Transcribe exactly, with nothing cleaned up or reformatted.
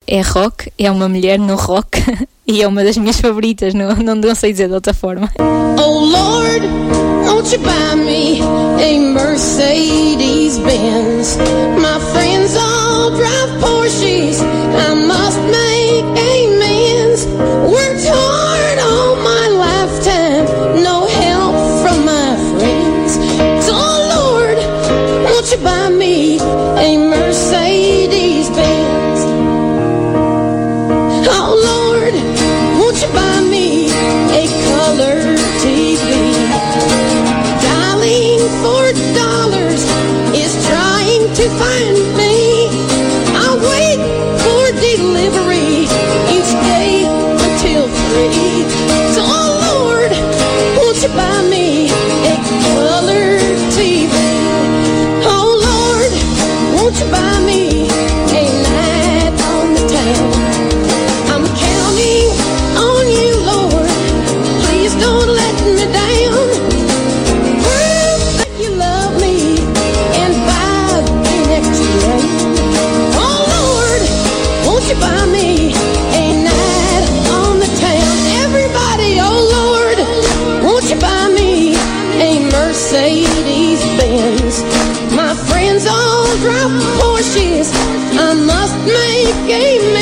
é rock, é uma mulher no rock e é uma das minhas favoritas, não, não, não sei dizer de outra forma. Oh Lord, won't you buy me a Mercedes Benz? My friends all drive Porsches, I must make amends. Worked hard all my lifetime, no help from my friends. So oh Lord, won't you buy me a Mercedes Benz? Oh Lord, won't you buy me a color T V? Dialing for dollars is trying to find me. I'll wait for delivery each day until three. So oh Lord, won't you buy me a color T V? Oh Lord, won't you buy me a night on the town? I'm counting on you, Lord, please don't let me down. Prove that you love me and buy the next train. Oh Lord, won't you buy me a night on the town? Everybody, oh Lord, won't you buy me a Mercedes Benz? My friends all drive Porsches, I must make a